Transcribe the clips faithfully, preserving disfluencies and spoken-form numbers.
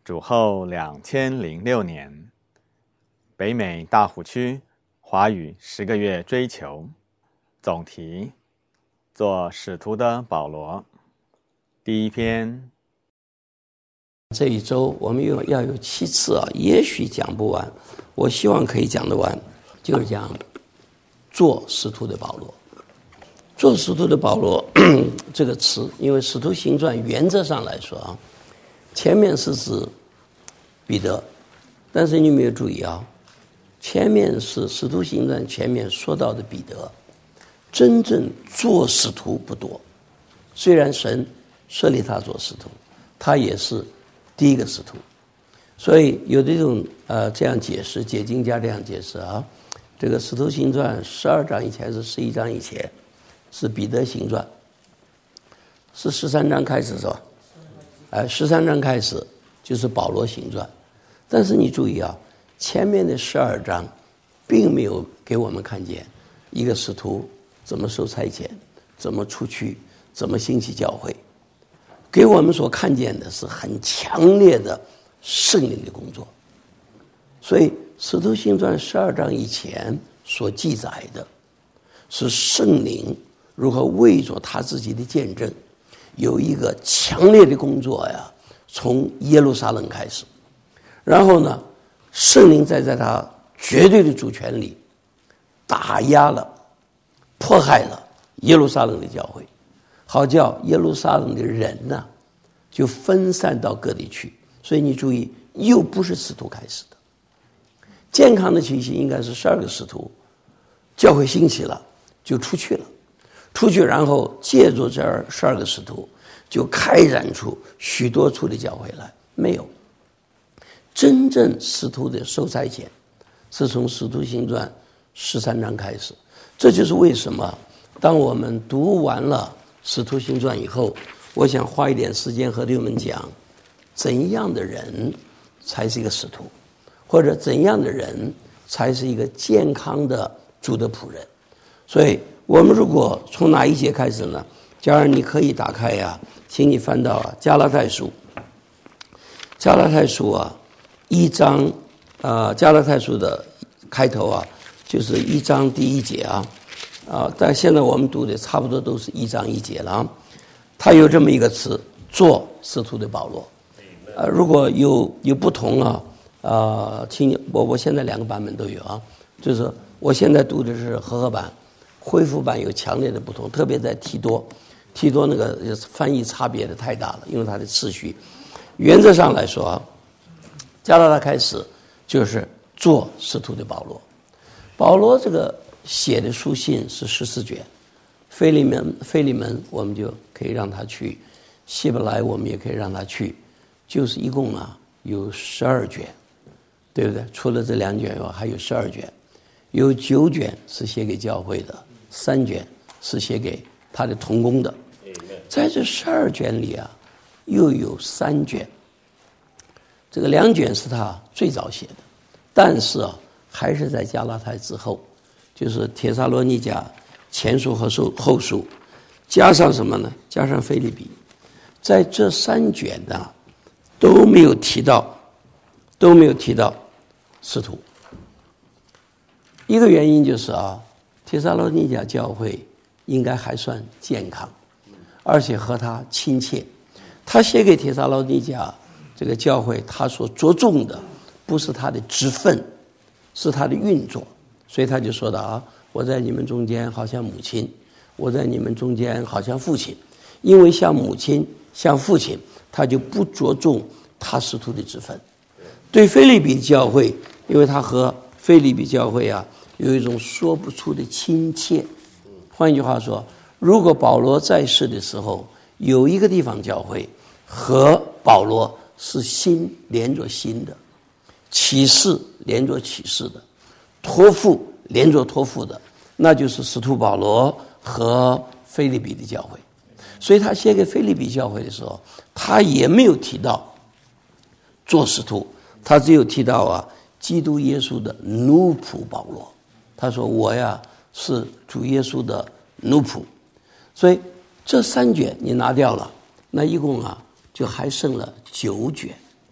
主后两千零六年，北美大湖区华语十个月追求，总题：做使徒的保罗。第一篇。 这一周我们有要有七次啊，也许讲不完，我希望可以讲得完，就是讲做使徒的保罗。做使徒的保罗这个词，因为使徒行传原则上来说啊，前面是指彼得，但是你有没有注意啊？前面是使徒行传前面说到的彼得，真正做使徒不多。虽然神设立他做使徒，他也是第一个使徒。所以有这种呃这样解释，解经家这样解释啊，这个使徒行传十二章以前是十一章以前，是彼得行传，是十三章开始是吧？哎，十三章开始就是保罗行传。但是你注意啊，前面的十二章并没有给我们看见一个使徒怎么受差遣，怎么出去，怎么兴起教会。给我们所看见的是很强烈的圣灵的工作。所以使徒行传十二章以前所记载的是圣灵如何为着他自己的见证，有一个强烈的工作呀，从耶路撒冷开始。然后呢，圣灵再在他绝对的主权里打压了、迫害了耶路撒冷的教会，好叫耶路撒冷的人呢、啊、就分散到各地去。所以你注意，又不是使徒开始的。健康的情形应该是十二个使徒，教会兴起了就出去了，出去然后借助这十二个使徒就开展出许多处的教会来。没有真正使徒的受差遣是从使徒行传十三章开始。这就是为什么当我们读完了使徒行传以后，我想花一点时间和弟兄们讲怎样的人才是一个使徒，或者怎样的人才是一个健康的主的仆人。所以我们如果从哪一节开始呢？假如你可以打开呀、啊，请你翻到啊加拉太书。加拉太书啊一章啊、呃，加拉太书的开头啊就是一章第一节啊啊，但现在我们读的差不多都是一章一节了啊。他有这么一个词，做使徒的保罗。呃，如果有有不同啊啊、呃，请我我现在两个版本都有啊，就是我现在读的是和合版，恢复版有强烈的不同，特别在提多，提多那个翻译差别的太大了，因为它的次序。原则上来说啊，加拉太开始就是做使徒的保罗。保罗这个写的书信是十四卷，腓利门腓利门我们就可以让他去，希伯来我们也可以让他去，就是一共啊有十二卷，对不对？除了这两卷以外，还有十二卷，有九卷是写给教会的，三卷是写给他的同工的。在这十二卷里啊，又有三卷，这个两卷是他最早写的，但是啊，还是在加拉太之后，就是帖撒罗尼迦前书和后书，加上什么呢？加上腓立比，在这三卷呢都没有提到，都没有提到使徒。一个原因就是啊，帖撒罗尼迦教会应该还算健康，而且和他亲切。他写给帖撒罗尼迦这个教会，他所着重的不是他的职分，是他的运作。所以他就说的啊，我在你们中间好像母亲，我在你们中间好像父亲。因为像母亲像父亲，他就不着重他使徒的职分。对腓立比教会，因为他和腓立比教会啊有一种说不出的亲切。换一句话说，如果保罗在世的时候有一个地方教会和保罗是心连着心的，启示连着启示的，托付连着托付的，那就是使徒保罗和腓立比的教会。所以他写给腓立比教会的时候，他也没有提到做使徒，他只有提到啊基督耶稣的奴仆保罗。他说我呀是主耶稣的奴仆。所以这三卷你拿掉了，那一共啊就还剩了九卷。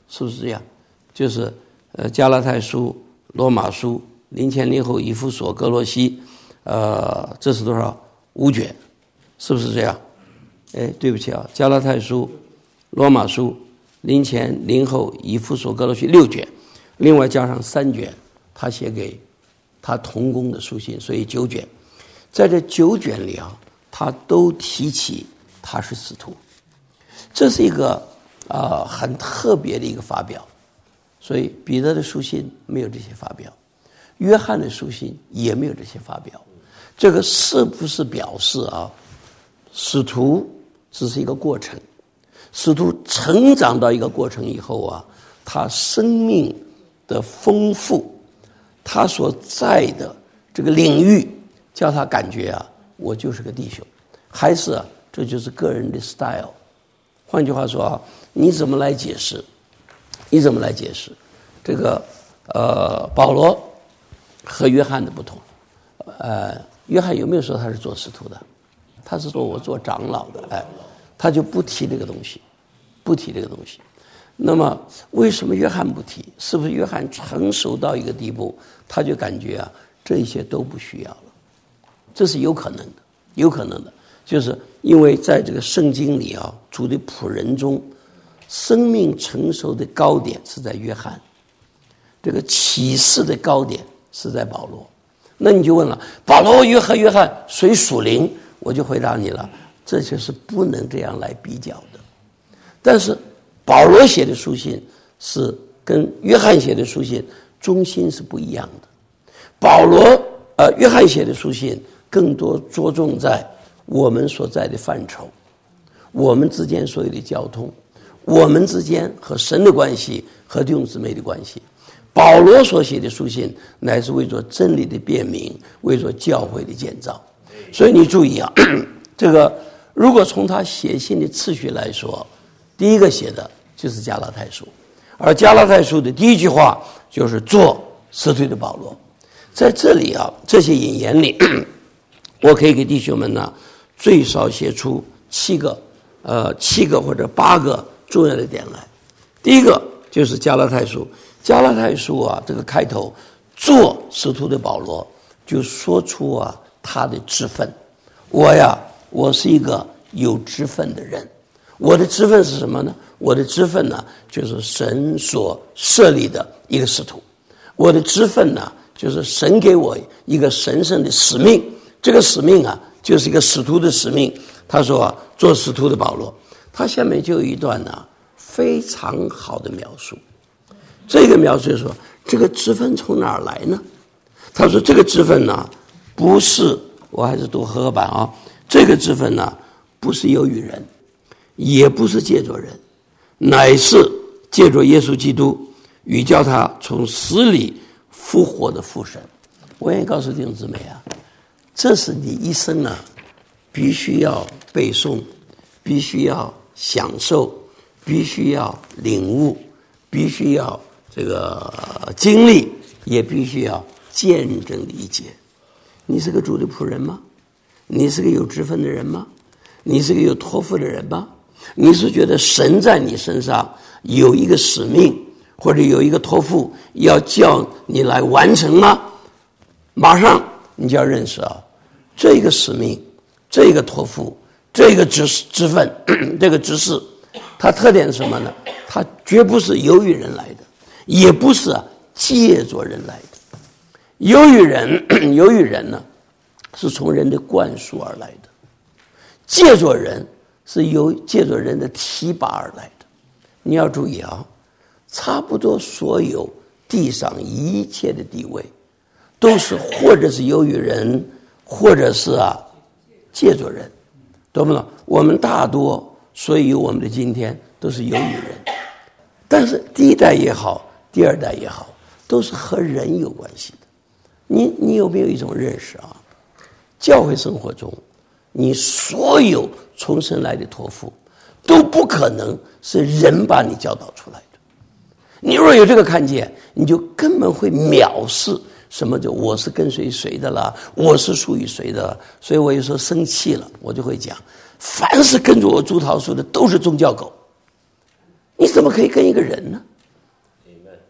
是不是这样？就是呃加拉太书、罗马书、林前林后、以弗所、哥罗西，呃，这是多少？五卷，是不是这样？哎，对不起啊，加拉太书、罗马书、林前林后、以弗所、哥罗西六卷，另外加上三卷，他写给他同工的书信，所以九卷。在这九卷里啊，他都提起他是使徒，这是一个啊、呃、很特别的一个发表。所以彼得的书信没有这些发表，约翰的书信也没有这些发表。这个是不是表示啊，使徒只是一个过程？使徒成长到一个过程以后啊，他生命的丰富，他所在的这个领域，叫他感觉啊，我就是个弟兄，还是啊，这就是个人的 style。换句话说啊，你怎么来解释？你怎么来解释这个呃保罗和约翰的不同？呃，约翰有没有说他是做使徒的？他是说我做长老的，哎，他就不提这个东西，不提这个东西。那么为什么约翰不提？是不是约翰成熟到一个地步，他就感觉啊，这些都不需要了？这是有可能的，有可能的，就是因为在这个圣经里啊，主的仆人中，生命成熟的高点是在约翰，这个启示的高点是在保罗。那你就问了，保罗约和约翰谁属灵？我就回答你了，这就是不能这样来比较的。但是保罗写的书信是跟约翰写的书信中心是不一样的。保罗呃，约翰写的书信更多着重在我们所在的范畴，我们之间所有的交通，我们之间和神的关系和弟兄姊妹的关系。保罗所写的书信乃是为做真理的辨明，为做教会的建造。所以你注意啊，这个如果从他写信的次序来说，第一个写的就是加拉太书，而加拉太书的第一句话就是做使徒的保罗。在这里啊，这些引言里，我可以给弟兄们呢最少写出七个呃七个或者八个重要的点来。第一个就是加拉太书，加拉太书啊，这个开头做使徒的保罗就说出啊他的职分。我呀，我是一个有职分的人。我的职分是什么呢？我的职分呢，就是神所设立的一个使徒。我的职分呢，就是神给我一个神圣的使命。这个使命啊，就是一个使徒的使命。他说啊，做使徒的保罗，他下面就有一段呢、啊、非常好的描述。这个描述就是说，这个职分从哪儿来呢？他说这个职分呢，不是，我还是读和合版啊，这个职分呢，不是由于人，也不是借着人，乃是借着耶稣基督与叫他从死里复活的父神。我愿意告诉弟兄姊妹啊，这是你一生啊必须要背诵，必须要享受，必须要领悟，必须要这个经历，也必须要见证理解。你是个主的仆人吗？你是个有职分的人吗？你是个有托付的人吗？你是觉得神在你身上有一个使命，或者有一个托付要叫你来完成吗？马上你就要认识啊，这个使命，这个托付，这个职职分，这个职事，它特点是什么呢？它绝不是由于人来的，也不是啊借着人来的。由于人，由于人呢，是从人的灌输而来的；借着人，是由借着人的提拔而来的。你要注意啊，差不多所有地上一切的地位，都是或者是由于人，或者是啊借着人，懂不懂？我们大多所以有我们的今天，都是由于人。但是第一代也好，第二代也好，都是和人有关系的。你你有没有一种认识啊？教会生活中，你所有从神来的托付，都不可能是人把你教导出来的。你若有这个看见，你就根本会藐视什么叫我是跟随谁的啦，我是属于谁的啦。所以我有时候生气了，我就会讲，凡是跟着我朱桃树的都是宗教狗。你怎么可以跟一个人呢？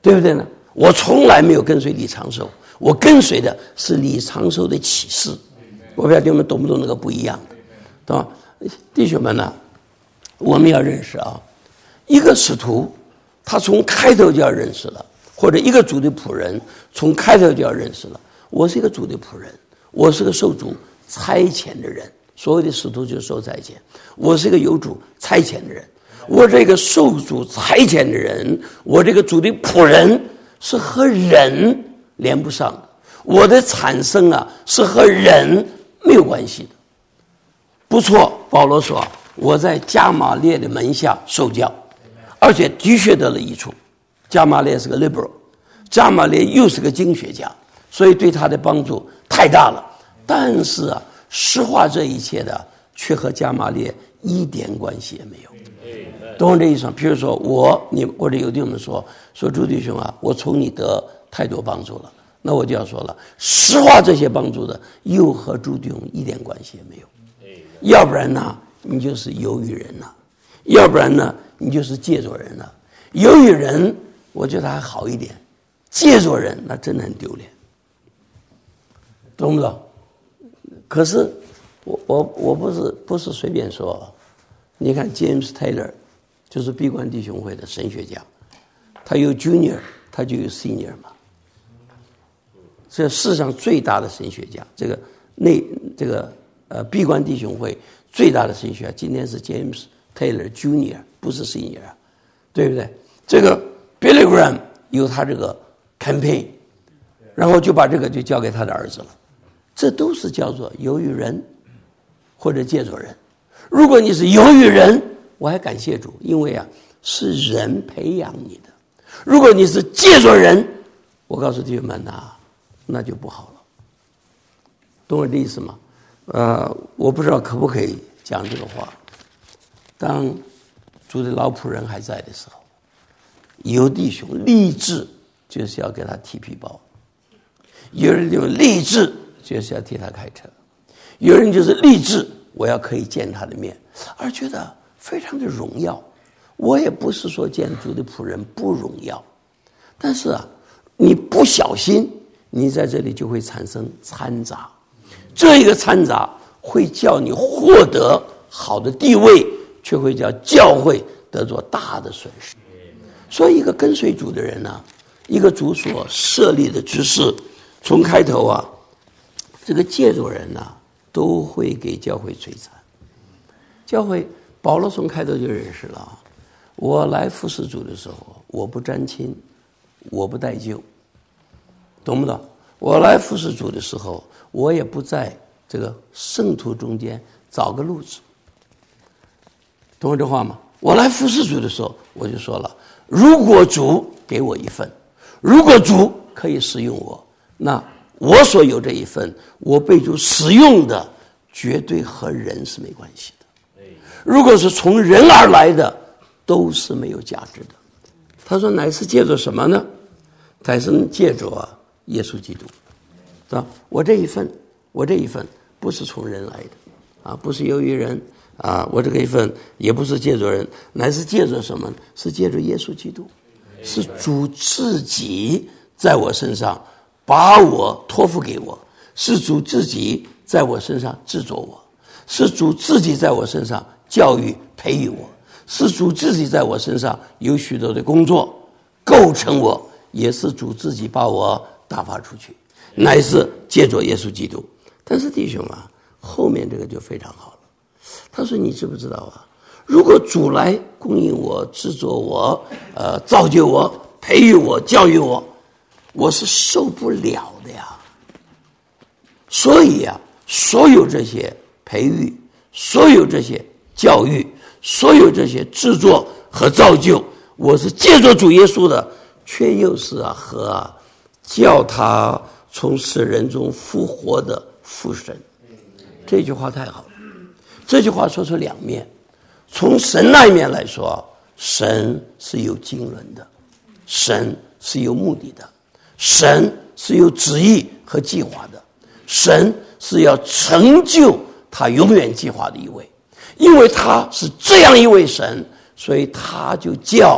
对不对呢？我从来没有跟随李长寿，我跟随的是李长寿的启示。我不知道你们懂不懂那个不一样的，对吧？弟兄们呢，我们要认识啊，一个使徒他从开头就要认识了，或者一个主的仆人从开头就要认识了，我是一个主的仆人，我是个受主差遣的人。所谓的使徒就是受差遣，我是一个有主差遣的人，我这个受主差遣的人，我这个主的仆人是和人连不上的，我的产生啊是和人没有关系的。不错，保罗说我在加马列的门下受教，而且的确得了益处。加马列是个 liberal， 加马列又是个经学家，所以对他的帮助太大了。但是啊，实话这一切的却和加马列一点关系也没有。懂我这意思吗？比如说我你或者有弟兄们说说朱弟兄啊，我从你得太多帮助了，那我就要说了，实话这些帮助的又和朱弟兄一点关系也没有。要不然呢，你就是由于人呐；要不然呢，你就是借着人呐。由于人，我觉得还好一点；借着人，那真的很丢脸，懂不懂？可是我我我不是不是随便说，你看 James Taylor 就是闭关弟兄会的神学家，他有 Junior， 他就有 Senior 嘛。这世上最大的神学家，这个那这个呃闭关弟兄会最大的神学家，今天是 James Taylor Junior， 不是 Senior， 对不对？这个 Billy Graham 有他这个 campaign， 然后就把这个就交给他的儿子了。这都是叫做由于人或者借着人。如果你是由于人，我还感谢主，因为啊是人培养你的。如果你是借着人，我告诉弟兄们呐、啊，那就不好了。懂我的意思吗？呃，我不知道可不可以讲这个话。当主的老仆人还在的时候，有弟兄立志就是要给他提皮包，有人就立志就是要替他开车，有人就是立志我要可以见他的面，而觉得非常的荣耀。我也不是说见主的仆人不荣耀，但是啊，你不小心，你在这里就会产生掺杂，这一个掺杂会叫你获得好的地位，却会叫教会得着大的损失。所以一个跟随主的人呢、啊，一个主所设立的执事，从开头啊，这个借助人呢、啊，都会给教会摧残。教会保罗从开头就认识了，我来服侍主的时候，我不沾亲，我不带旧，懂不懂？我来服侍主的时候，我也不在这个圣徒中间找个路子，懂我这话吗？我来服侍主的时候，我就说了，如果主给我一份，如果主可以使用我，那我所有这一份，我被主使用的，绝对和人是没关系的。如果是从人而来的，都是没有价值的。他说乃是借着什么呢？乃是借着啊耶稣基督，是吧？我这一份，我这一份不是从人来的，啊，不是由于人啊，我这个一份也不是借着人，乃是借着什么？是借着耶稣基督，是主自己在我身上把我托付给我，是主自己在我身上制作我，是主自己在我身上教育培育我，是主自己在我身上有许多的工作构成我，也是主自己把我打发出去，乃是借着耶稣基督。但是弟兄啊，后面这个就非常好了。他说你知不知道啊，如果主来供应我，制作我，呃，造就我，培育我，教育我，我是受不了的呀。所以啊，所有这些培育，所有这些教育，所有这些制作和造就，我是借着主耶稣的，却又是啊和啊叫他从死人中复活的父神。这句话太好了，这句话说出两面。从神那一面来说，神是有经纶的，神是有目的的，神是有旨意和计划的，神是要成就他永远计划的一位。因为他是这样一位神，所以他就叫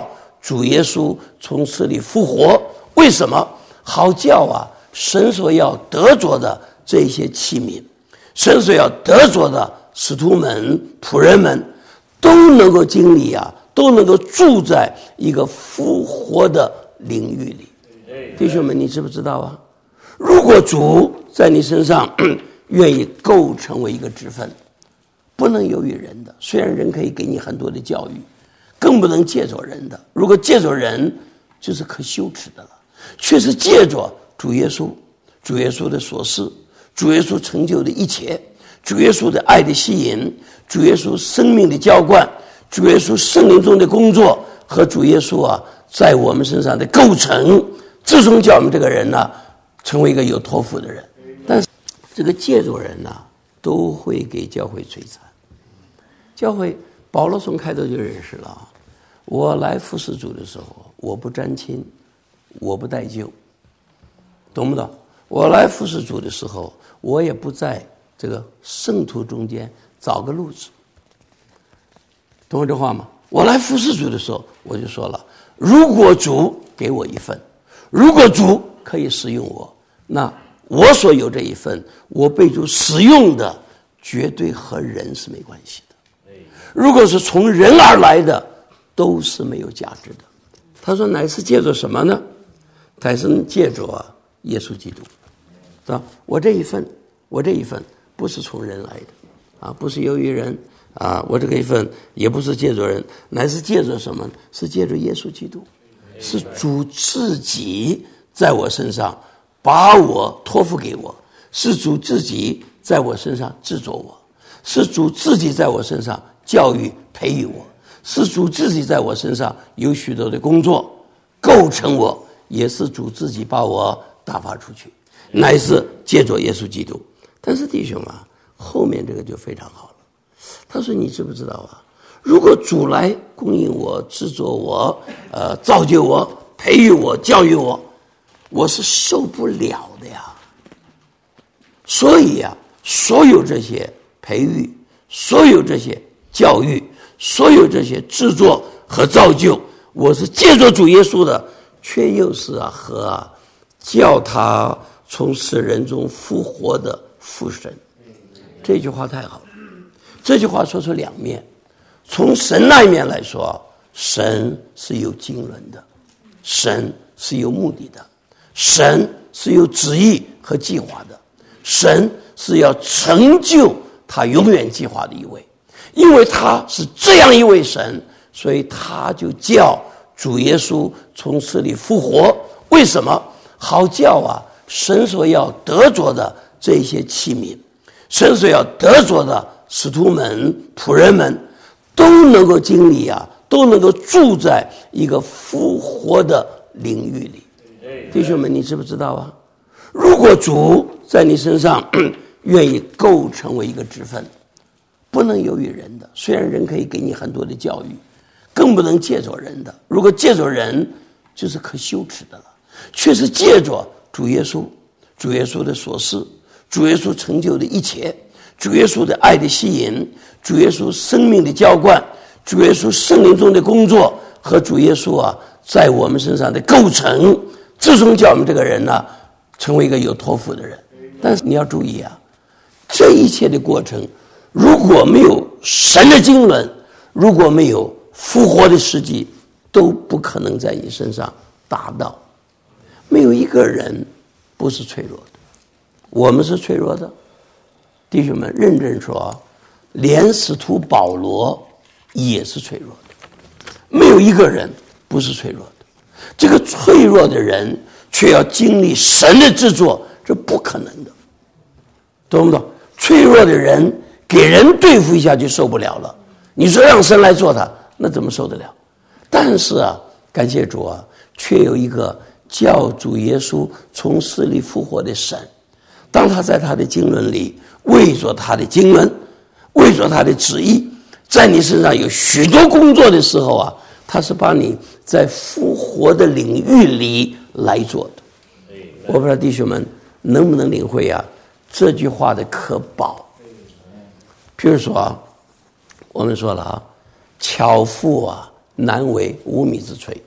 主耶稣从死里复活。为什么？好叫啊，神所要得着的这些器皿，神所要得着的使徒们、仆人们，都能够经历啊，都能够住在一个复活的领域里。弟兄们，你知不知道啊？如果主在你身上愿意构成为一个职分，不能由于人的，虽然人可以给你很多的教育，更不能借着人的。如果借着人，就是可羞耻的了。却是借着主耶稣，主耶稣的所事，主耶稣成就的一切，主耶稣的爱的吸引，主耶稣生命的浇灌，主耶稣圣灵中的工作，和主耶稣啊在我们身上的构成，最终叫我们这个人呢、啊、成为一个有托付的人。但是这个借着人呢、啊，都会给教会摧残。教会保罗从开头就认识了，我来服侍主的时候，我不沾亲，我不带旧，懂不懂？我来服侍主的时候，我也不在这个圣徒中间找个路子，懂我这话吗？我来服侍主的时候，我就说了，如果主给我一份，如果主可以使用我，那我所有这一份，我被主使用的绝对和人是没关系的。如果是从人而来的，都是没有价值的。他说乃是借着什么呢？乃是借着、啊、耶稣基督，是吧？我这一份，我这一份不是从人来的，啊，不是由于人，啊，我这个一份也不是借着人，乃是借着什么？是借着耶稣基督，是主自己在我身上把我托付给我，是主自己在我身上制作我，是主自己在我身上教育培育我，是主自己在我身上有许多的工作构成我，也是主自己把我打发出去，乃是借着耶稣基督。但是弟兄啊，后面这个就非常好了。他说你知不知道啊，如果主来供应我、制作我、呃造就我、培育我、教育我，我是受不了的呀。所以啊，所有这些培育，所有这些教育，所有这些制作和造就，我是借着主耶稣的，却又是啊和啊叫他从死人中复活的父神。这句话太好了，这句话说出两面。从神那一面来说，神是有经纶的，神是有目的的，神是有旨意和计划的，神是要成就他永远计划的一位。因为他是这样一位神，所以他就叫主耶稣从死里复活。为什么？好叫啊，神所要得着的这些器皿，神所要得着的使徒们、仆人们，都能够经历啊，都能够住在一个复活的领域里。弟兄们，你知不知道啊？如果主在你身上愿意构成为一个职分，不能由于人的，虽然人可以给你很多的教育，更不能借着人的。如果借着人，就是可羞耻的了。却是借着主耶稣，主耶稣的所事，主耶稣成就的一切，主耶稣的爱的吸引，主耶稣生命的浇灌，主耶稣圣灵中的工作，和主耶稣啊在我们身上的构成，最终叫我们这个人呢、啊、成为一个有托付的人。但是你要注意啊，这一切的过程，如果没有神的经纶，如果没有复活的实际，都不可能在你身上达到。没有一个人不是脆弱的，我们是脆弱的。弟兄们，认真说，连使徒保罗也是脆弱的，没有一个人不是脆弱的。这个脆弱的人却要经历神的制作，这不可能的，懂不懂？脆弱的人给人对付一下就受不了了，你说让神来做他，那怎么受得了？但是啊，感谢主啊，却有一个叫主耶稣从死里复活的神，当他在他的经纶里为着他的经纶，为着他的旨意，在你身上有许多工作的时候啊，他是把你在复活的领域里来做的。我不知道弟兄们能不能领会啊这句话的可宝。譬如说啊，我们说了啊，巧妇啊难为无米之炊，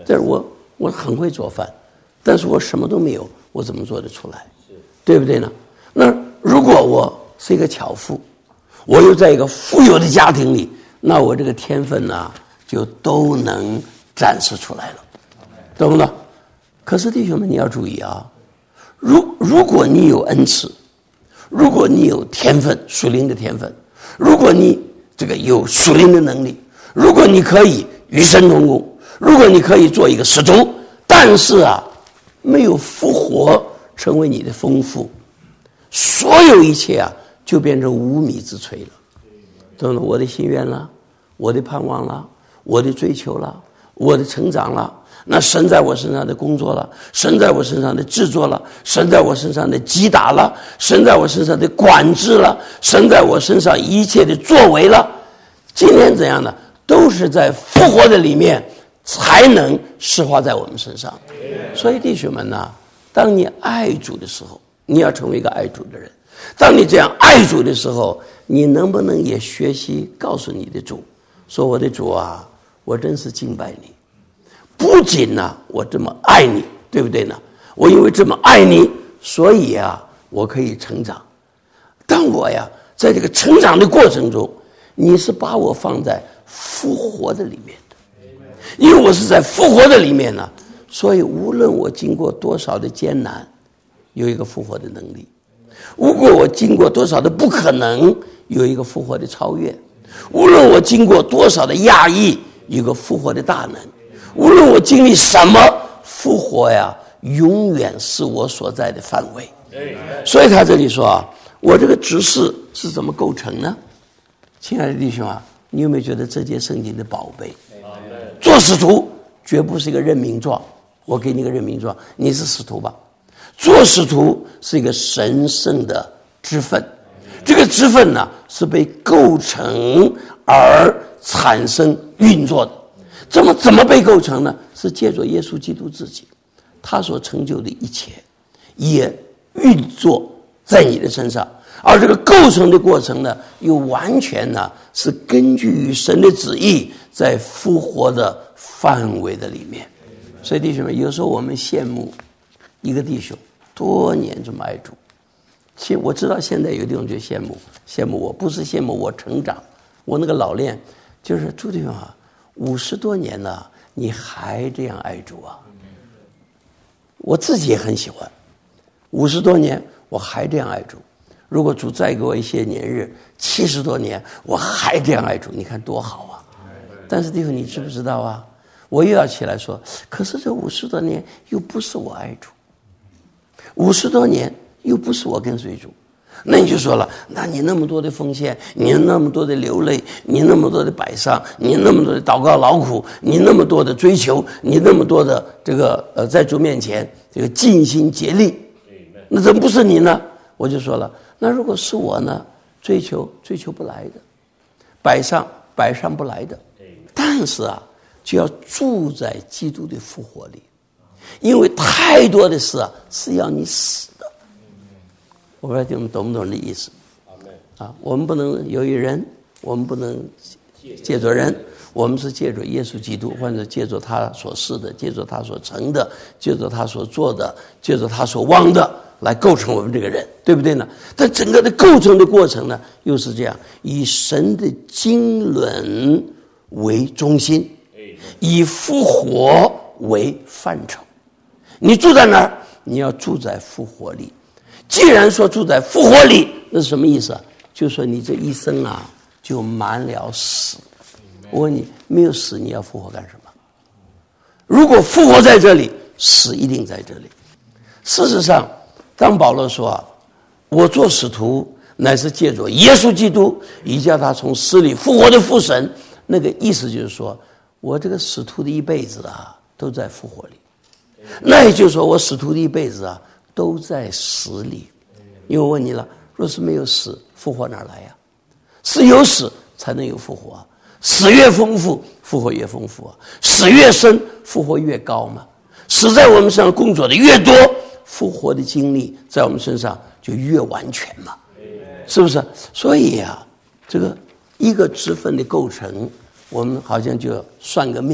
但是我我很会做饭，但是我什么都没有，我怎么做得出来？对不对呢？那如果我是一个樵夫，我又在一个富有的家庭里，那我这个天分呢、啊，就都能展示出来了，懂不懂？可是弟兄们，你要注意啊，如如果你有恩赐，如果你有天分，属灵的天分，如果你这个有属灵的能力，如果你可以与神同工，如果你可以做一个使徒，但是啊，没有复活成为你的丰富，所有一切啊，就变成无米之炊了。懂了？我的心愿了，我的盼望了，我的追求了，我的成长了，那神在我身上的工作了，神在我身上的制作了，神在我身上的击打了，神在我身上的管制了，神在我身上一切的作为了。今天怎样呢？都是在复活的里面才能释化在我们身上。所以弟兄们呢，当你爱主的时候，你要成为一个爱主的人。当你这样爱主的时候，你能不能也学习告诉你的主，说我的主啊，我真是敬拜你，不仅呢、啊、我这么爱你，对不对呢？我因为这么爱你，所以啊我可以成长。当我呀在这个成长的过程中，你是把我放在复活的里面的，因为我是在复活的里面呢，所以无论我经过多少的艰难，有一个复活的能力；如果我经过多少的不可能，有一个复活的超越；无论我经过多少的压抑，有一个复活的大能；无论我经历什么，复活呀永远是我所在的范围。所以他这里说啊，我这个执事是怎么构成呢？亲爱的弟兄啊，你有没有觉得这节圣经的宝贝？做使徒绝不是一个任命状，我给你一个任命状，你是使徒吧。做使徒是一个神圣的职分，这个职分呢是被构成而产生运作的。怎么怎么被构成呢？是借着耶稣基督自己，他所成就的一切也运作在你的身上，而这个构成的过程呢，又完全呢是根据神的旨意在复活的范围的里面。所以弟兄们，有时候我们羡慕一个弟兄多年这么爱主，其实我知道现在有弟兄就羡慕羡慕我，不是羡慕我成长，我那个老练就是朱弟兄啊，五十多年了，你还这样爱主啊？我自己也很喜欢，五十多年我还这样爱主。如果主再给我一些年日，七十多年我还这样爱主，你看多好啊！但是弟兄，你知不知道啊？我又要起来说，可是这五十多年又不是我爱主，五十多年又不是我跟随主。那你就说了，那你那么多的奉献，你那么多的流泪，你那么多的摆上，你那么多的祷告劳苦，你那么多的追求，你那么多的这个呃在主面前这个尽心竭力，那怎么不是你呢？我就说了，那如果是我呢，追求追求不来的，摆上摆上不来的，但是啊，就要住在基督的复活里，因为太多的事啊是要你死的。我不知道你们懂不懂这意思啊？我们不能由于人，我们不能借着人，我们是借着耶稣基督，或者借着他所示的，借着他所成的，借着他所做的，借着他所望的，来构成我们这个人，对不对呢？但整个的构成的过程呢，又是这样，以神的经纶为中心，以复活为范畴。你住在哪儿？你要住在复活里。既然说住在复活里，那是什么意思啊？就说你这一生啊，就满了死。我问你，没有死，你要复活干什么？如果复活在这里，死一定在这里。事实上，当保罗说啊，我做使徒乃是借着耶稣基督，以叫他从死里复活的父神，那个意思就是说，我这个使徒的一辈子啊，都在复活里。那也就是说，我使徒的一辈子啊，都在死里。因为我问你了，若是没有死，复活哪来呀？是有死才能有复活啊！死越丰富，复活越丰富啊！死越深，复活越高嘛。死在我们身上工作的越多，复活的经历在我们身上就越完全嘛，是不是？所以啊，这个一个职分的构成，我们好像就算个命，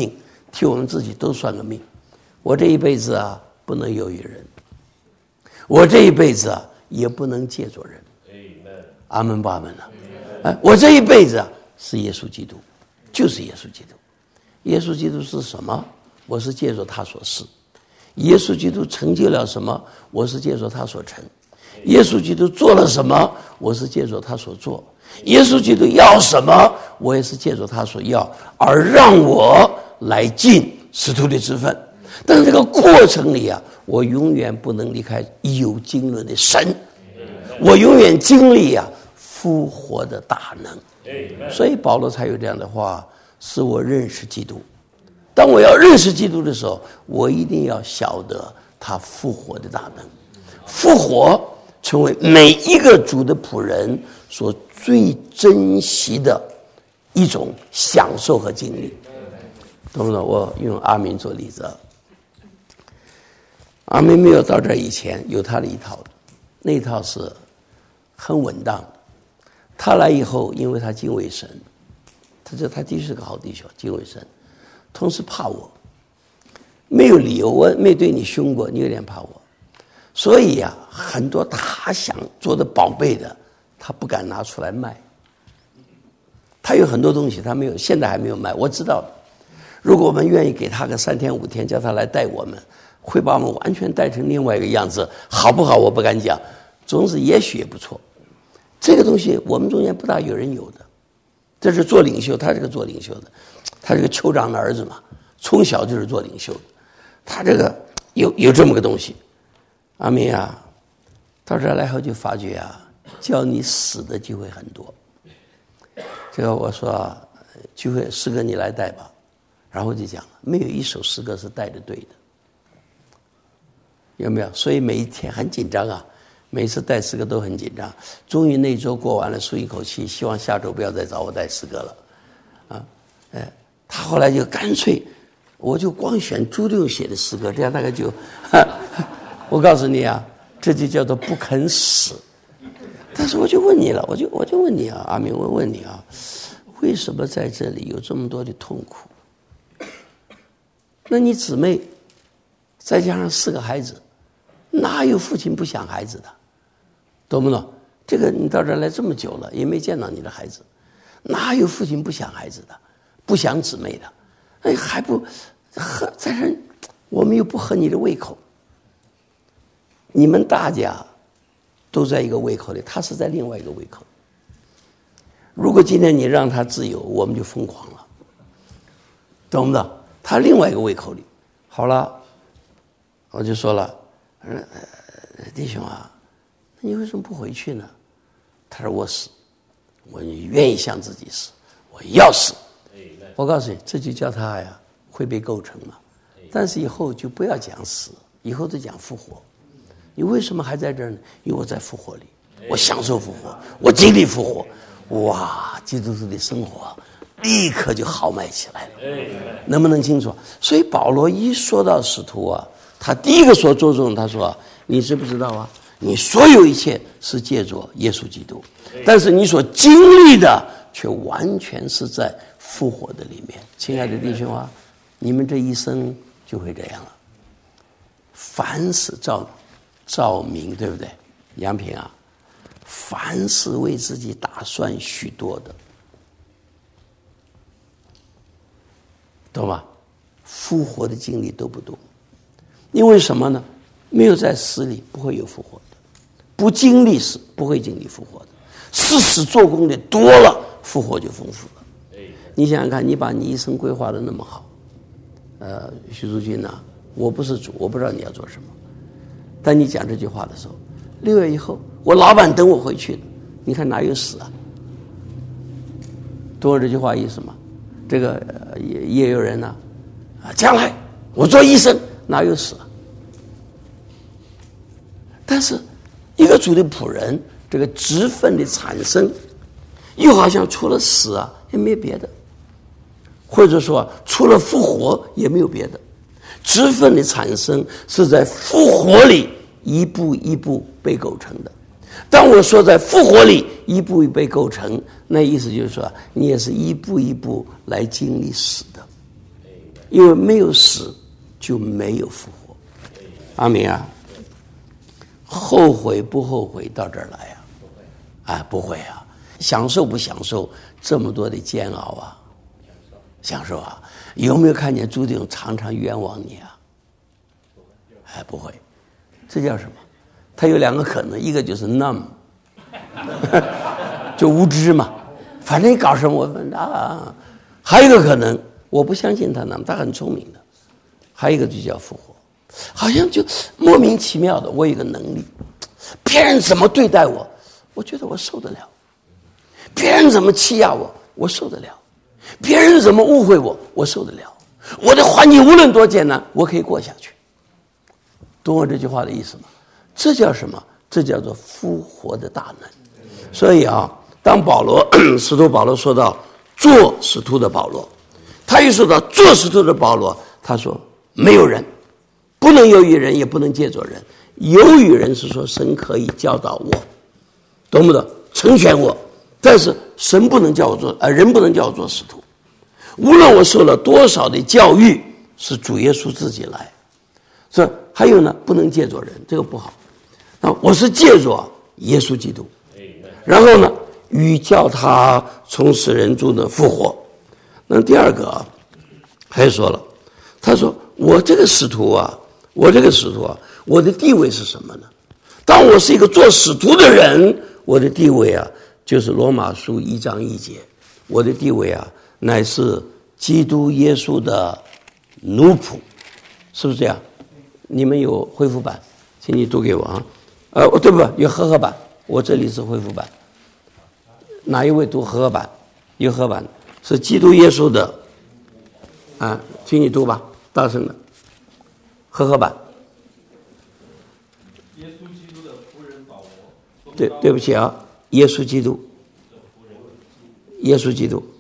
替我们自己都算个命。我这一辈子啊，不能由于人；我这一辈子啊，也不能借着人。阿门吧，阿门了。哎，我这一辈子啊，是耶稣基督，就是耶稣基督。耶稣基督是什么？我是借着他所示。耶稣基督成就了什么？我是借着他所成。耶稣基督做了什么？我是借着他所做。耶稣基督要什么？我也是借着他所要，而让我来尽使徒的职分。但是这个过程里啊，我永远不能离开有经纶的神，我永远经历啊复活的大能。所以保罗才有这样的话，使我认识基督。当我要认识基督的时候，我一定要晓得他复活的大能。复活成为每一个主的仆人所最珍惜的一种享受和经历，懂不懂？我用阿明做例子。阿明没有到这以前有他的一套，那一套是很稳当的。他来以后，因为他敬畏神，他这他的确是个好弟兄，敬畏神，同时怕我，没有理由，我没对你凶过，你有点怕我。所以呀、啊，很多他想做的宝贝的，他不敢拿出来卖。他有很多东西，他没有，现在还没有卖。我知道，如果我们愿意给他个三天五天，叫他来带我们，会把我们完全带成另外一个样子，好不好？我不敢讲，总之也许也不错。这个东西我们中间不大有人有的，这是做领袖，他这个做领袖的，他这个酋长的儿子嘛，从小就是做领袖的，他这个有有这么个东西。阿明啊，到这儿来后就发觉啊，叫你死的机会很多。这个我说聚会诗歌你来带吧，然后就讲了，没有一首诗歌是带的对的，有没有？所以每一天很紧张啊，每次带诗歌都很紧张。终于那周过完了，舒一口气，希望下周不要再找我带诗歌了，啊，哎，他后来就干脆，我就光选朱六写的诗歌，这样大概就。我告诉你啊，这就叫做不肯死。但是我就问你了，我就我就问你啊，阿明，我问你啊，为什么在这里有这么多的痛苦？那你姊妹再加上四个孩子，哪有父亲不想孩子的？懂不懂？这个你到这儿来这么久了，也没见到你的孩子，哪有父亲不想孩子的，不想姊妹的？哎，还不合在这，我们又不合你的胃口。你们大家都在一个胃口里，他是在另外一个胃口。如果今天你让他自由，我们就疯狂了，懂不懂？他另外一个胃口里。好了，我就说了，呃，弟兄啊，你为什么不回去呢？他说我死，我愿意向自己死，我要死。我告诉你，这就叫他呀会被构成嘛。但是以后就不要讲死，以后就讲复活。你为什么还在这儿呢？因为我在复活里，我享受复活，我经历复活，哇，基督徒的生活立刻就豪迈起来了，能不能清楚？所以保罗一说到使徒啊，他第一个所着重，他说：“你知不知道啊？你所有一切是借着耶稣基督，但是你所经历的却完全是在复活的里面。”亲爱的弟兄啊，你们这一生就会这样了，凡事照。照明，对不对？杨平啊，凡是为自己打算许多的，懂吗？复活的经历都不多，因为什么呢？没有在死里不会有复活的，不经历死不会经历复活的，事实做工的多了，复活就丰富了。你想想看，你把你一生规划的那么好，呃，徐淑君呐，我不是主，我不知道你要做什么。当你讲这句话的时候，六月以后，我老板等我回去的，你看哪有死啊？懂我这句话意思吗？这个、呃、也也有人呢、啊，啊，将来我做医生哪有死啊？但是一个主的仆人，这个职分的产生，又好像除了死啊，也没有别的，或者说除了复活也没有别的。职分的产生是在复活里一步一步被构成的。当我说在复活里一步一步被构成，那意思就是说你也是一步一步来经历死的。 因为没有死就没有复活。阿明啊，后悔不后悔到这儿来啊？啊，不会啊。享受不享受这么多的煎熬啊？享受啊。有没有看见朱棣常常冤枉你啊？哎，不会。这叫什么？他有两个可能，一个就是 numb 就无知嘛，反正你搞什么我啊。还有一个可能，我不相信他呢，他很聪明的。还有一个就叫复活，好像就莫名其妙的，我有一个能力，别人怎么对待我，我觉得我受得了；别人怎么欺压我，我受得了；别人怎么误会我，我受得了。我的环境无论多艰难，我可以过下去。懂我这句话的意思吗？这叫什么？这叫做复活的大能。所以啊，当保罗使徒保罗说到做使徒的保罗，他一说到做使徒的保罗，他说没有人，不能由于人，也不能借着人。由于人是说神可以教导我，懂不懂？成全我，但是神不能叫我做，呃，人不能叫我做使徒。无论我受了多少的教育，是主耶稣自己来。这还有呢，不能借着人，这个不好。那我是借着耶稣基督，然后呢，与叫他从死人中的复活。那第二个啊，还说了，他说我这个使徒啊，我这个使徒啊，我的地位是什么呢？当我是一个做使徒的人，我的地位啊，就是罗马书一章一节，我的地位啊，乃是基督耶稣的奴仆，是不是这样？你们有恢复版，请你读给我啊。呃，对不？有和合版，我这里是恢复版。哪一位读和合版？有和合版是基督耶稣的啊，请你读吧，大声的。和合版。 耶稣基督的仆人保罗。 对，对不起啊，耶稣基督。耶稣基督。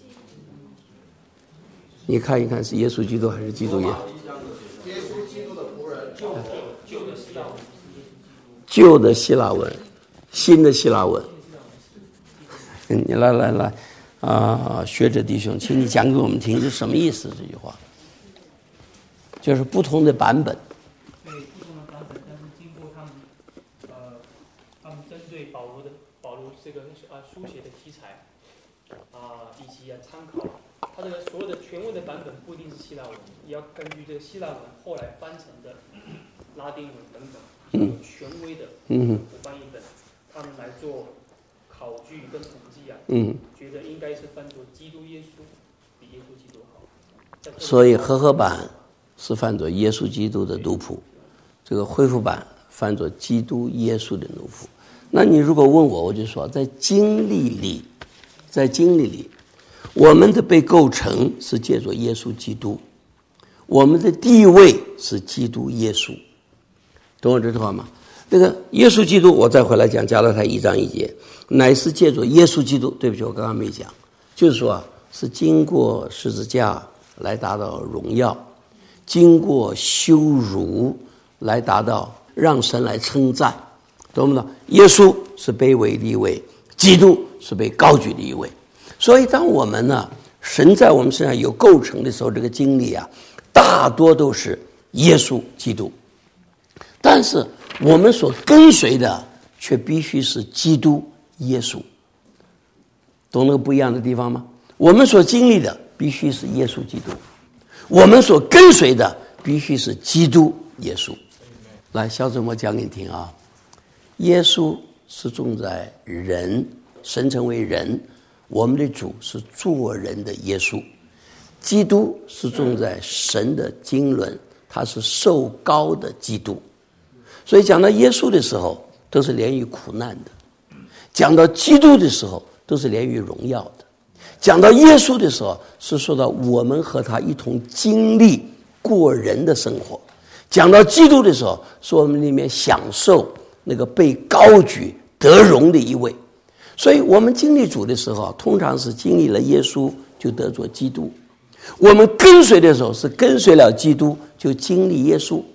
你看一看是耶稣基督还是基督耶？ 耶稣基督的仆人，旧的希腊文， 旧的希腊文，新的希腊文。你来来来啊，学者弟兄，请你讲给我们听是什么意思？这句话就是不同的版本。 对，不同的版本，但是经过他们呃，他们针对保罗的保罗这个啊书写的题材啊，以及啊参考。他这个所有的全文的版本不一定是希腊文，也要根据这个希腊文后来翻成的拉丁文等等，有权威的嗯翻译本，他们来做考据跟统计啊， 嗯， 觉得应该是翻作基督耶稣比耶稣基督好。 所以和合版是翻作耶稣基督的奴仆，这个恢复版翻作基督耶稣的奴仆。那你如果问我，我就说在经历里，在经历里。我们的被构成是借助耶稣基督，我们的地位是基督耶稣，懂我这句话吗？这个耶稣基督，我再回来讲加拉太一章一节，乃是借助耶稣基督。对不起，我刚刚没讲，就是说啊，是经过十字架来达到荣耀，经过羞辱来达到让神来称赞，懂不懂？耶稣是卑微的一位，基督是被高举的一位。所以当我们呢，神在我们身上有构成的时候，这个经历啊，大多都是耶稣基督。但是我们所跟随的却必须是基督耶稣，懂那个不一样的地方吗？我们所经历的必须是耶稣基督，我们所跟随的必须是基督耶稣。来，小子，我讲给你听啊，耶稣是种在人，神成为人。我们的主是做人的耶稣，基督是种在神的经纶，他是受膏的基督。所以讲到耶稣的时候，都是连于苦难的；讲到基督的时候，都是连于荣耀的；讲到耶稣的时候，是说到我们和他一同经历过人的生活；讲到基督的时候，是我们里面享受那个被高举得荣的一位。所以我们经历主的时候，通常是经历了耶稣就得着基督；我们跟随的时候是跟随了基督就经历耶稣。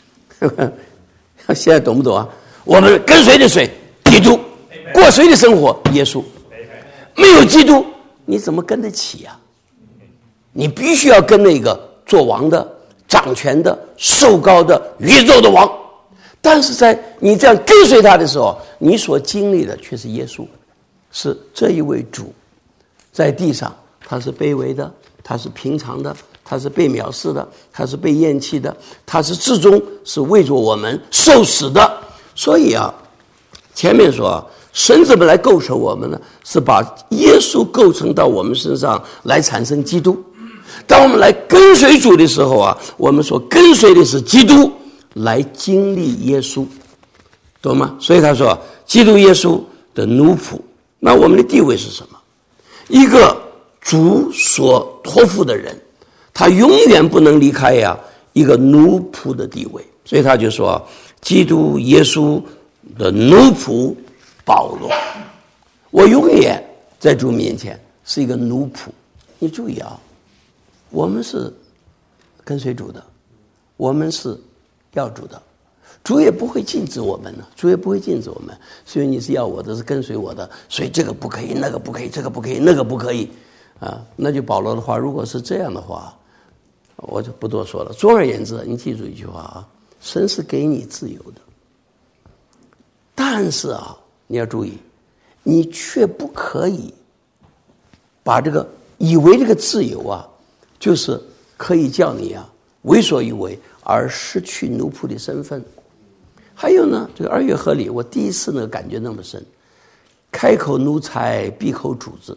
现在懂不懂啊？我们跟随的谁？基督。过谁的生活？耶稣。没有基督，你怎么跟得起啊？你必须要跟那个做王的、掌权的、受膏的、宇宙的王。但是在你这样跟随他的时候，你所经历的却是耶稣，是这一位主在地上，他是卑微的，他是平常的，他是被藐视的，他是被厌弃的，他是至终是为着我们受死的。所以啊，前面说啊，神怎么来构成我们呢？是把耶稣构成到我们身上来产生基督。当我们来跟随主的时候啊，我们所跟随的是基督，来经历耶稣，懂吗？所以他说，基督耶稣的奴仆。那我们的地位是什么？一个主所托付的人，他永远不能离开呀、啊、一个奴仆的地位。所以他就说，基督耶稣的奴仆保罗，我永远在主面前是一个奴仆。你注意啊，我们是跟随主的，我们是要主的，主也不会禁止我们呢，主也不会禁止我们。所以你是要我的，是跟随我的，所以这个不可以，那个不可以，这个不可以，那个不可以啊。那就保罗的话，如果是这样的话，我就不多说了。总而言之，你记住一句话啊，神是给你自由的，但是啊，你要注意，你却不可以把这个以为这个自由啊，就是可以叫你啊为所欲为，而失去奴仆的身份。还有呢，这个二月河里，我第一次呢感觉那么深，开口奴才，闭口主子，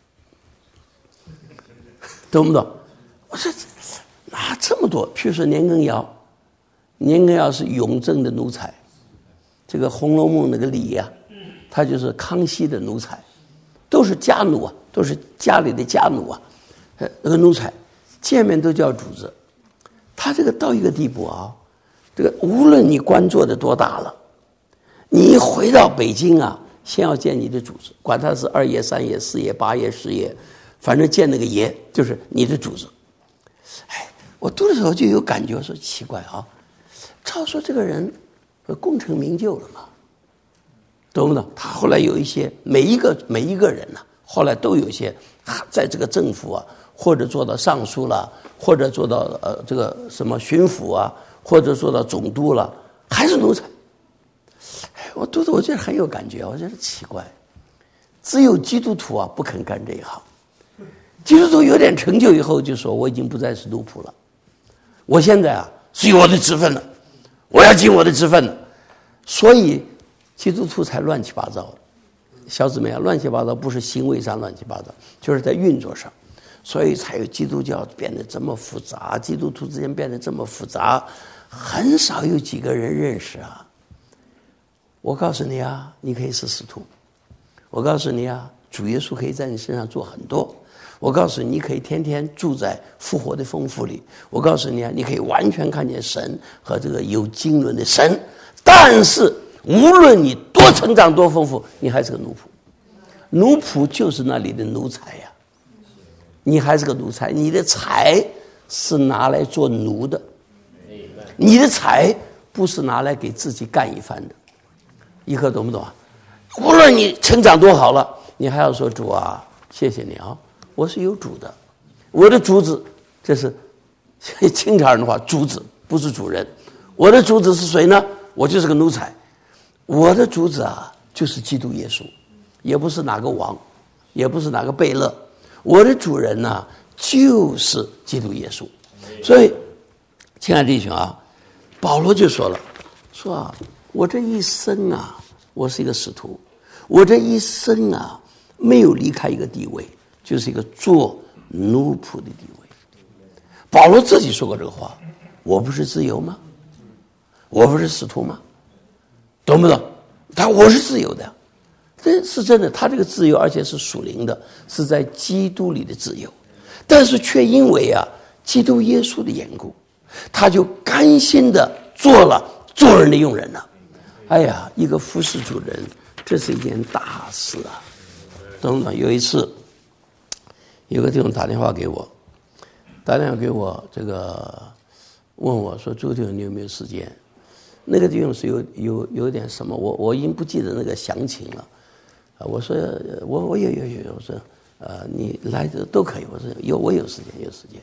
懂不懂？我说哪这么多？譬如说年羹尧，年羹尧是雍正的奴才，这个《红楼梦》那个李呀、啊，他就是康熙的奴才，都是家奴啊，都是家里的家奴啊，那个奴才见面都叫主子。他这个到一个地步啊，这个无论你官做的多大了，你一回到北京啊，先要见你的主子，管他是二爷、三爷、四爷、八爷、十爷，反正见那个爷就是你的主子。哎，我读的时候就有感觉，说奇怪啊，照说这个人功成名就了嘛，懂不懂？他后来有一些每一个每一个人呢、啊，后来都有一些在这个政府啊，或者做到尚书了，或者做到呃这个什么巡抚啊，或者做到总督了，还是奴才。我读的我觉得很有感觉，我觉得奇怪，只有基督徒啊不肯干这一行。基督徒有点成就以后就说，我已经不再是奴仆了，我现在啊是有我的职分了，我要尽我的职分了。所以基督徒才乱七八糟，小姊妹啊，乱七八糟不是行为上乱七八糟，就是在运作上，所以才有基督教变得这么复杂，基督徒之间变得这么复杂，很少有几个人认识啊。我告诉你啊，你可以是使徒，我告诉你啊，主耶稣可以在你身上做很多，我告诉你，你可以天天住在复活的丰富里，我告诉你啊，你可以完全看见神和这个有经纶的神，但是无论你多成长多丰富，你还是个奴仆。奴仆就是那里的奴才呀、啊，你还是个奴才，你的财是拿来做奴的，你的财不是拿来给自己干一番的。一刻懂不懂啊？无论你成长多好了，你还要说主啊，谢谢你啊，我是有主的，我的主子，这是清朝人的话，主子不是主人。我的主子是谁呢？我就是个奴才。我的主子啊，就是基督耶稣，也不是哪个王，也不是哪个贝勒。我的主人呢、啊，就是基督耶稣。所以，亲爱的弟兄啊，保罗就说了，说啊，我这一生啊，我是一个使徒，我这一生啊，没有离开一个地位，就是一个做奴仆的地位。保罗自己说过这个话，我不是自由吗？我不是使徒吗？懂不懂？他我是自由的，这是真的。他这个自由，而且是属灵的，是在基督里的自由，但是却因为啊，基督耶稣的缘故，他就甘心的做了做人的用人了。哎呀，一个服侍主人，这是一件大事啊！懂不懂？有一次，有个弟兄打电话给我，打电话给我，这个问我说：“周弟兄，你有没有时间？”那个弟兄是有有有点什么，我我已经不记得那个详情了。啊，我说我我有有有，我说呃你来的都可以，我说有我有时间有时间。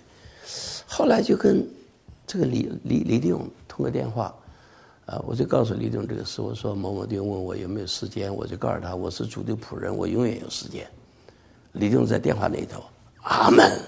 后来就跟这个李李李弟兄通个电话，啊，我就告诉李弟兄这个事，我说某某弟兄问我有没有时间，我就告诉他我是主的仆人，我永远有时间。李弟兄在电话那头，阿门，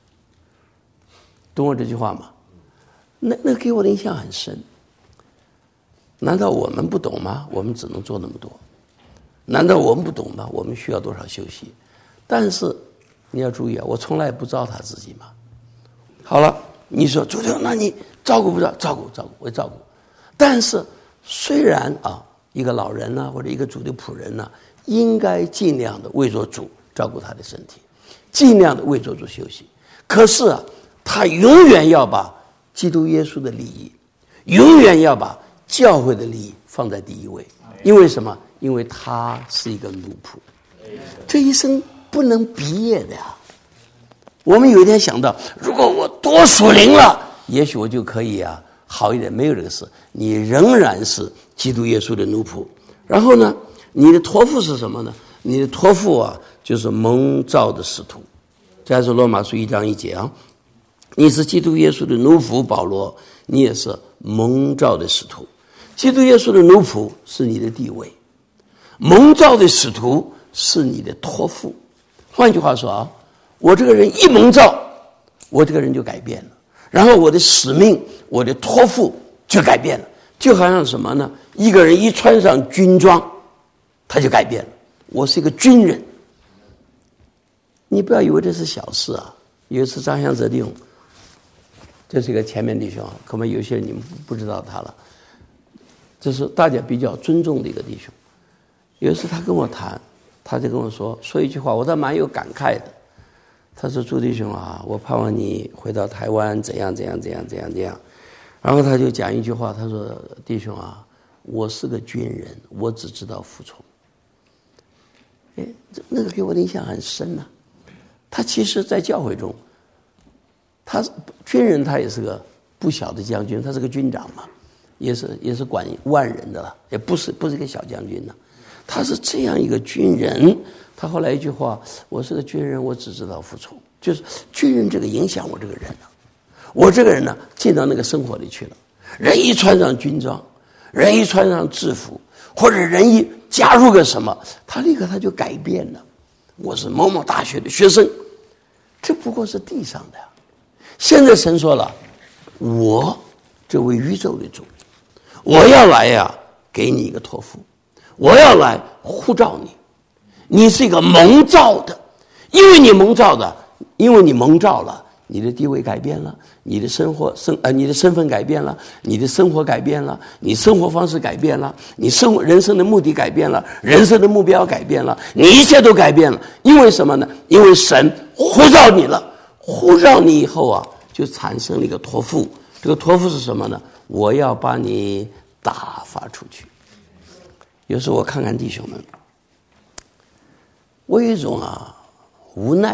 懂我这句话吗？那那给我的印象很深。难道我们不懂吗？我们只能做那么多。难道我们不懂吗？我们需要多少休息？但是你要注意啊，我从来不糟蹋自己嘛。好了，你说主弟兄，那你照顾不照照顾照顾我照顾。但是虽然啊，一个老人呢、啊，或者一个主的仆人呢、啊，应该尽量的为着主照顾他的身体，尽量的为着主休息。可是啊，他永远要把基督耶稣的利益，永远要把教会的利益放在第一位。因为什么？因为他是一个奴仆，这一生不能毕业的呀。我们有一天想到，如果我多属灵了，也许我就可以啊好一点。没有这个事，你仍然是基督耶稣的奴仆。然后呢，你的托付是什么呢？你的托付啊，就是蒙召的使徒。这是罗马书一章一节啊，你是基督耶稣的奴仆保罗，你也是蒙召的使徒。基督耶稣的奴仆是你的地位，蒙召的使徒是你的托付。换句话说啊，我这个人一蒙召，我这个人就改变了，然后我的使命，我的托付就改变了。就好像什么呢？一个人一穿上军装，他就改变了。我是一个军人。你不要以为这是小事啊。有一次张相泽弟兄，这是一个前面弟兄啊，可能有些人你们不知道他了，这是大家比较尊重的一个弟兄。有一次他跟我谈，他就跟我说说一句话，我倒蛮有感慨的。他说：“朱弟兄啊，我盼望你回到台湾，怎样怎样怎样怎样怎样。”然后他就讲一句话，他说：“弟兄啊，我是个军人，我只知道服从。”哎，那个给我的印象很深呐、啊。他其实，在教会中，他是军人，他也是个不小的将军，他是个军长嘛，也是也是管万人的了，也不是不是一个小将军呢。他是这样一个军人，他后来一句话：“我是个军人，我只知道服从。”就是军人这个影响我这个人呢、啊，我这个人呢进到那个生活里去了。人一穿上军装，人一穿上制服，或者人一加入个什么，他立刻他就改变了。我是某某大学的学生，这不过是地上的。现在神说了，我这位宇宙的主，我要来呀、啊，给你一个托付，我要来呼召你，你是一个蒙召的，因为你蒙召的，因为你蒙召了，你的地位改变了，你的生活生呃，你的身份改变了，你的生活改变了，你生活方式改变了，你生活人生的目的改变了，人生的目标改变了，你一切都改变了。因为什么呢？因为神呼召你了，呼召你以后啊，就产生了一个托付。这个托付是什么呢？我要把你打发出去。有时候我看看弟兄们，我有一种啊无奈。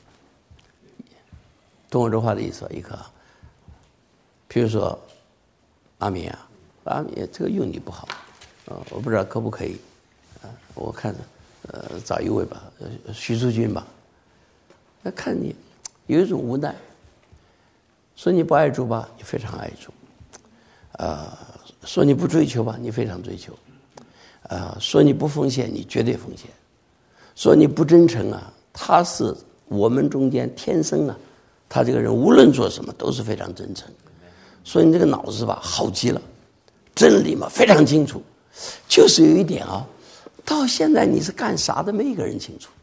懂我这话的意思吧？一个，譬如说，阿敏啊，阿敏这个用你不好，啊、呃，我不知道可不可以，啊、呃，我看着，呃，找一位吧，呃，徐淑君吧，那看你有一种无奈，说你不爱主吧，你非常爱主，啊、呃，说你不追求吧，你非常追求，啊、呃，说你不奉献，你绝对奉献，说你不真诚啊，他是我们中间天生啊。他这个人无论做什么都是非常真诚，所以你这个脑子吧好极了，真理嘛非常清楚，就是有一点啊，到现在你是干啥的没一个人清楚。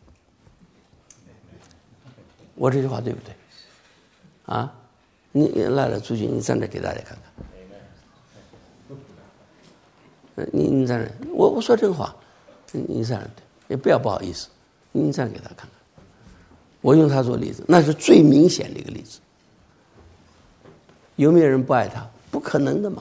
我这句话对不对？啊，你来了，朱军，你站着给大家看看。你你站着，我我说真话，你你站着，也不要不好意思，你站着给他看看。我用他做例子，那是最明显的一个例子。有没有人不爱他？不可能的嘛。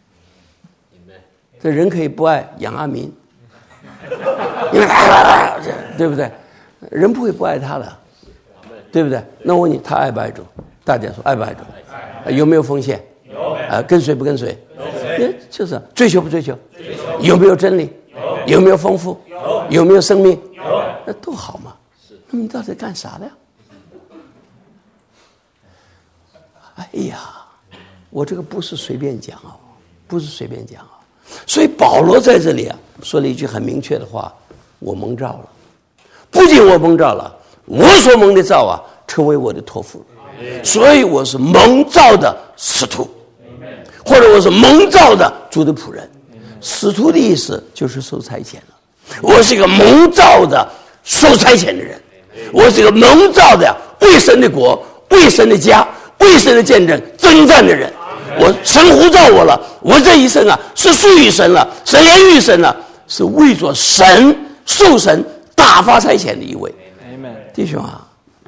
这人可以不爱杨阿民，因为他对不对？人不会不爱他的，对不对？那我问你，他爱不爱主？大家说爱不爱主？有没有奉献？有。啊，跟随不跟随？有。就是追求不追求？追求。有没有真理？有。有没有丰富？有。有没有生命？有。那都好嘛。那么你到底干啥的呀？ 哎呀，我这个不是随便讲啊，不是随便讲啊。所以保罗在这里啊说了一句很明确的话：我蒙召了，不仅我蒙召了，我所蒙的召啊，成为我的托付，所以我是蒙召的使徒，或者我是蒙召的主的仆人。使徒的意思就是受差遣了，我是一个蒙召的受差遣的人，我是一个蒙召的为神的国、为神的家、为神的见证征战的人。我神呼召我了，我这一生啊是属于神了，神连于神了，是为着神受神大发差遣的一位。弟兄啊，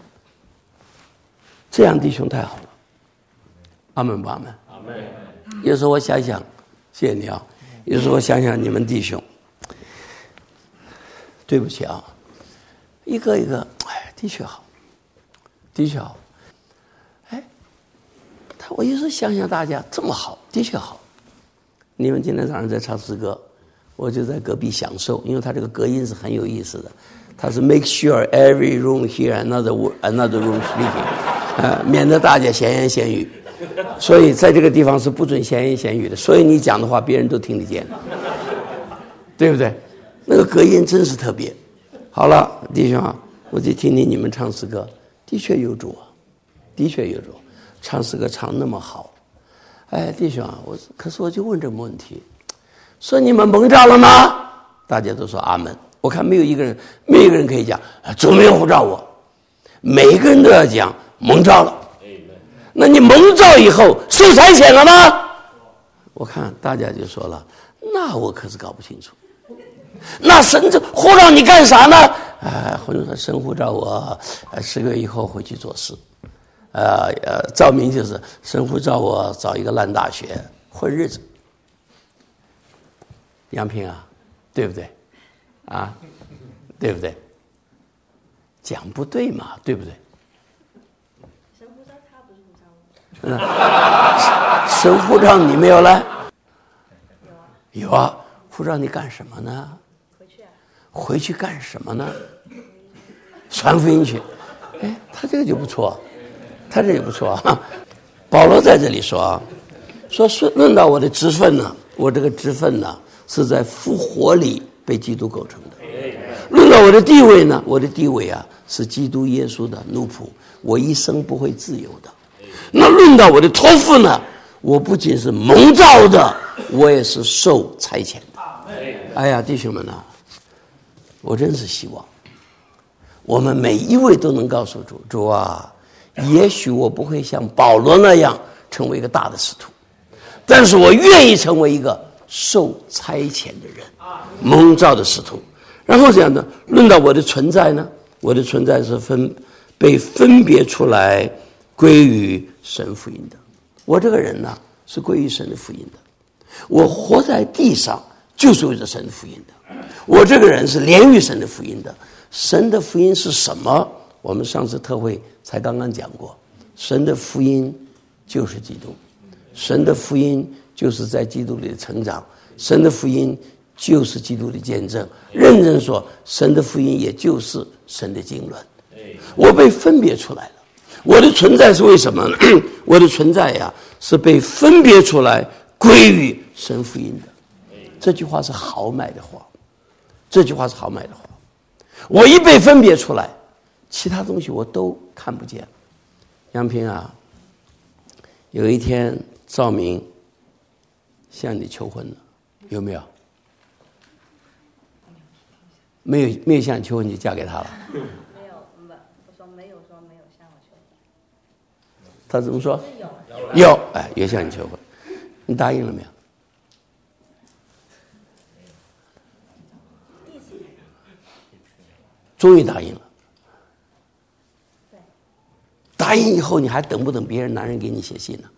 这样弟兄太好了，阿门吧，阿门。阿门。有时候我想想，谢谢你啊。有时候我想想你们弟兄，对不起啊，一个一个，哎，的确好，的确好。哎，他我有时候想想大家这么好，的确好。你们今天早上在唱诗歌，我就在隔壁享受，因为他这个隔音是很有意思的。他是 make sure every room hear another another room speaking， 呃，免得大家闲言闲语。所以在这个地方是不准闲言闲语的，所以你讲的话别人都听得见，对不对？那个隔音真是特别。好了，弟兄啊，我就听听你们唱诗歌，的确有主啊，的确有主，唱诗歌唱那么好。哎，弟兄啊，我可是我就问这个问题，说你们蒙召了吗？大家都说阿门。我看没有一个人，没有一个人可以讲主没有呼召我，每个人都要讲蒙召了。那你蒙召以后受差遣了吗？我看大家就说了，那我可是搞不清楚。那神这呼召你干啥呢？啊，或者说神呼召我，呃，十个月以后回去做事。呃呃，照明就是神呼召我找一个烂大学混日子。杨平啊，对不对？啊，对不对？讲不对嘛，对不对？ 神呼召他，不是呼召我。 神呼召你没有来？ 有啊。 有啊，呼召你干什么呢？ 回去啊。 回去干什么呢？传福音去。哎，他这个就不错，他这个不错啊。保罗在这里说啊，说论到我的职分呢，我这个职分呢是在复活里被基督构成的。论到我的地位呢，我的地位啊是基督耶稣的奴仆，我一生不会自由的。那论到我的托付呢，我不仅是蒙召的，我也是受差遣的。哎呀，弟兄们啊，我真是希望我们每一位都能告诉主，主啊，也许我不会像保罗那样成为一个大的使徒，但是我愿意成为一个受差遣的人，蒙召的使徒。然后这样呢，论到我的存在呢，我的存在是分被分别出来归于神福音的。我这个人呢是归于神的福音的，我活在地上就是为着神的福音的，我这个人是连于神的福音的。神的福音是什么？我们上次特会才刚刚讲过，神的福音就是基督，神的福音就是在基督里的成长，神的福音就是基督的见证。认真说，神的福音也就是神的经纶。我被分别出来了，我的存在是为什么呢？我的存在呀，是被分别出来归于神福音的。这句话是豪迈的话，这句话是豪迈的话。我一被分别出来，其他东西我都看不见。杨平啊，有一天赵明向你求婚了，有没有？没有，没有向你求婚，你嫁给他了？ 没有，我说没有，说没有向我求婚。 他怎么说？ 有， 有，哎，有向你求婚，你答应了没有？终于答应了。答应以后，你还等不等别人男人给你写信呢？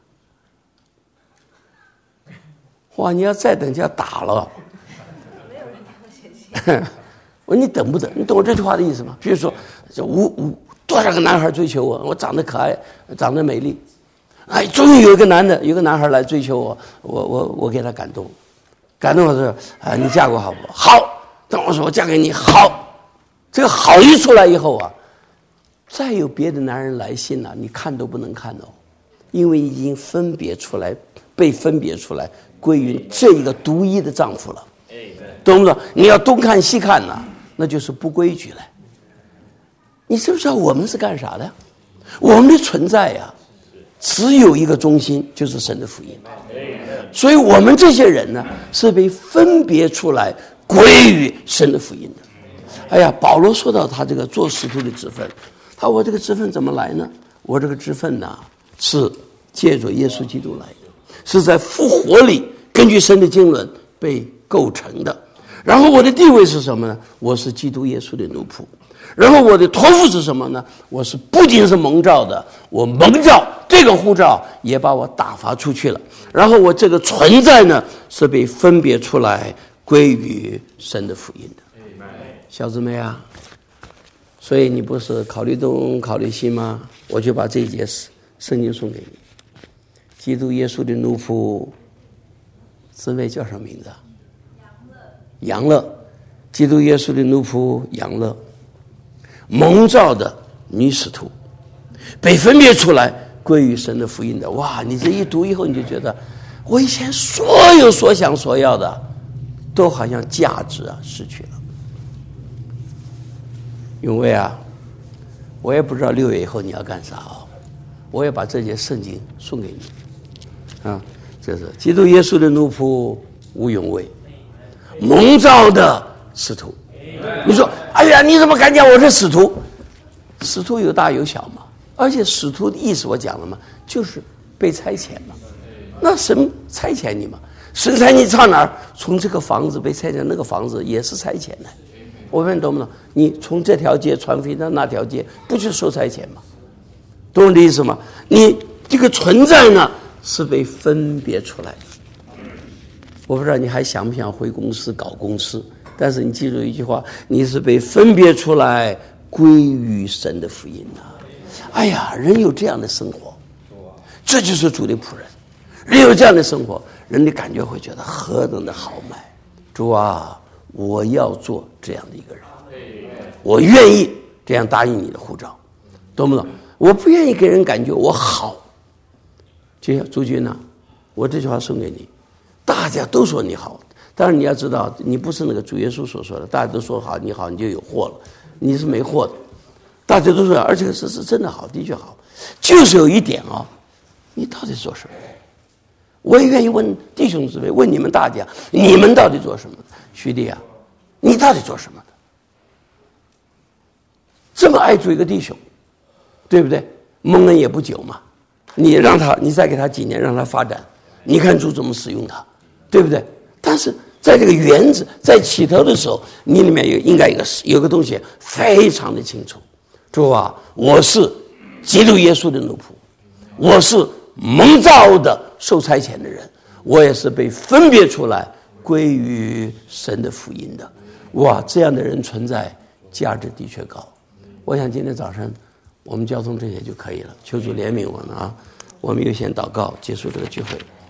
哇，你要再等就要打了。 没有人给我写信。 我说你等不等？你懂我这句话的意思吗？比如说，这无无多少个男孩追求我，我长得可爱，长得美丽，哎，终于有一个男的，有一个男孩来追求我，我我我给他感动，感动我说啊，你嫁给我好不好？好。当我说我嫁给你好。这个好一出来以后啊，再有别的男人来信了、啊，你看都不能看哦， 因为已经分别出来，被分别出来，归于这一个独一的丈夫了。懂不懂？你要东看西看呢，那就是不规矩了。你知不知道我们是干啥的？我们的存在呀，只有一个中心，就是神的福音。所以我们这些人呢，是被分别出来归于神的福音的。哎呀，保罗说到他这个做使徒的职分，他说我这个职分怎么来呢？我这个职分呢，是借着耶稣基督来的，是在复活里根据神的经纶被构成的。然后我的地位是什么呢？我是基督耶稣的奴仆。然后我的托付是什么呢？我是不仅是蒙召的，我蒙召这个护照也把我打发出去了。然后我这个存在呢，是被分别出来归于神的福音的。小姊妹啊，所以你不是考虑东考虑西吗？我就把这一节圣经送给你。基督耶稣的奴仆，姊妹叫什么名字啊？杨乐。基督耶稣的奴仆杨乐，蒙召的女使徒，被分别出来归于神的福音的。哇，你这一读以后，你就觉得我以前所有所想所要的都好像价值啊失去了。因为啊，我也不知道六月以后你要干啥啊，我也把这节圣经送给你啊。这是基督耶稣的奴仆吴永卫，蒙召的使徒。你说哎呀，你怎么敢讲我是使徒？使徒有大有小嘛，而且使徒的意思我讲了嘛，就是被差遣嘛。那神差遣你嘛，神差你上哪儿？从这个房子被差遣，那个房子也是差遣的。我问你懂不懂？你从这条街传福音到那条街，不去受差遣吗？懂我的意思吗？你这个存在呢，是被分别出来的。我不知道你还想不想回公司搞公司，但是你记住一句话，你是被分别出来归于神的福音的。哎呀，人有这样的生活，这就是主的仆人。人有这样的生活，人的感觉会觉得何等的豪迈。主啊，我要做这样的一个人，我愿意这样答应你的呼召，懂不懂？我不愿意给人感觉我好。就像朱军呢、啊，我这句话送给你，大家都说你好，但是你要知道，你不是那个主耶稣所说的，大家都说好，你好，你就有货了，你是没货的。大家都说，而且是是真的好，的确好，就是有一点啊、哦，你到底做什么？我也愿意问弟兄姊妹，问你们大家，你们到底做什么？徐弟啊，你到底做什么的？这么爱主一个弟兄，对不对？蒙恩也不久嘛，你让他，你再给他几年，让他发展，你看主怎么使用他，对不对？但是在这个原子在起头的时候，你里面有应该有个有个东西非常的清楚，主啊，我是基督耶稣的奴仆，我是蒙召的受差遣的人，我也是被分别出来归于神的福音的。哇，这样的人存在价值的确高。我想今天早晨我们交通这些就可以了，求主怜悯我们啊！我们优先祷告，结束这个聚会。